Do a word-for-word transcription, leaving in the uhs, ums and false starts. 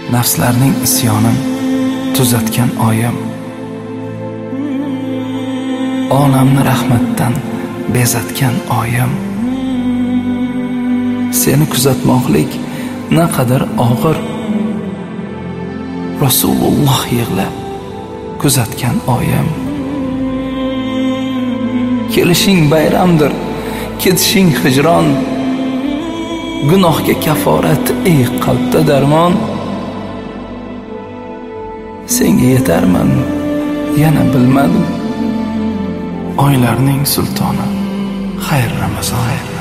nafslarning isyonin tuzatgan oyim, olamni rahmatdan bezatgan oyim, seni kuzatmoqlik naqadar og'ir, Rasululloh yig'lab kuzatgan oyim. Kelishing bayramdir, ketishing hijron, gunohga kaforat, ey qalbda darmon. Senga yetarman, yana bilmadim, oylarning sultoni. Xayr Ramazon.